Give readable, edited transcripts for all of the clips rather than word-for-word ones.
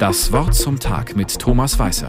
Das Wort zum Tag mit Thomas Weißer.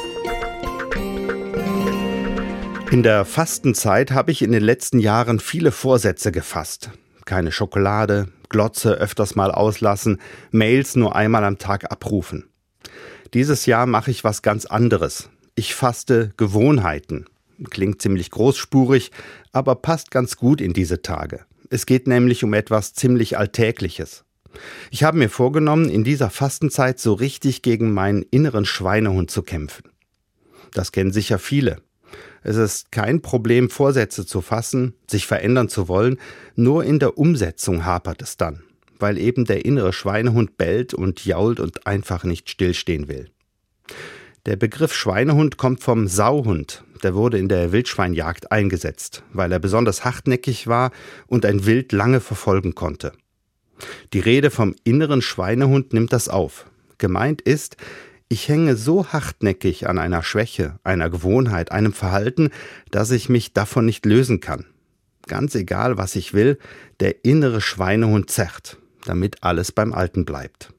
In der Fastenzeit habe ich in den letzten Jahren viele Vorsätze gefasst. Keine Schokolade, Glotze öfters mal auslassen, Mails nur einmal am Tag abrufen. Dieses Jahr mache ich was ganz anderes. Ich faste Gewohnheiten. Klingt ziemlich großspurig, aber passt ganz gut in diese Tage. Es geht nämlich um etwas ziemlich Alltägliches. Ich habe mir vorgenommen, in dieser Fastenzeit so richtig gegen meinen inneren Schweinehund zu kämpfen. Das kennen sicher viele. Es ist kein Problem, Vorsätze zu fassen, sich verändern zu wollen, nur in der Umsetzung hapert es dann, weil eben der innere Schweinehund bellt und jault und einfach nicht stillstehen will. Der Begriff Schweinehund kommt vom Sauhund, der wurde in der Wildschweinjagd eingesetzt, weil er besonders hartnäckig war und ein Wild lange verfolgen konnte. Die Rede vom inneren Schweinehund nimmt das auf. Gemeint ist, ich hänge so hartnäckig an einer Schwäche, einer Gewohnheit, einem Verhalten, dass ich mich davon nicht lösen kann. Ganz egal, was ich will, der innere Schweinehund zerrt, damit alles beim Alten bleibt.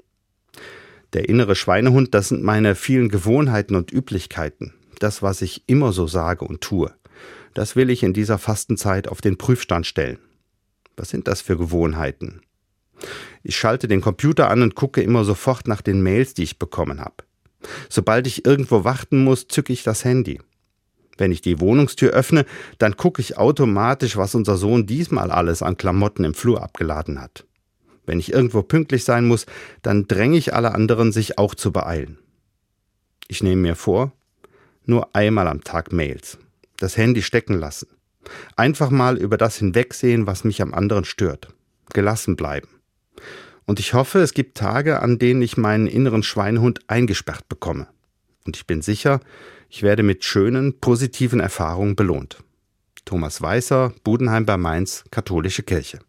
Der innere Schweinehund, das sind meine vielen Gewohnheiten und Üblichkeiten. Das, was ich immer so sage und tue. Das will ich in dieser Fastenzeit auf den Prüfstand stellen. Was sind das für Gewohnheiten? Ich schalte den Computer an und gucke immer sofort nach den Mails, die ich bekommen habe. Sobald ich irgendwo warten muss, zücke ich das Handy. Wenn ich die Wohnungstür öffne, dann gucke ich automatisch, was unser Sohn diesmal alles an Klamotten im Flur abgeladen hat. Wenn ich irgendwo pünktlich sein muss, dann dränge ich alle anderen, sich auch zu beeilen. Ich nehme mir vor, nur einmal am Tag Mails. Das Handy stecken lassen. Einfach mal über das hinwegsehen, was mich am anderen stört. Gelassen bleiben. Und ich hoffe, es gibt Tage, an denen ich meinen inneren Schweinehund eingesperrt bekomme. Und ich bin sicher, ich werde mit schönen, positiven Erfahrungen belohnt. Thomas Weißer, Budenheim bei Mainz, Katholische Kirche.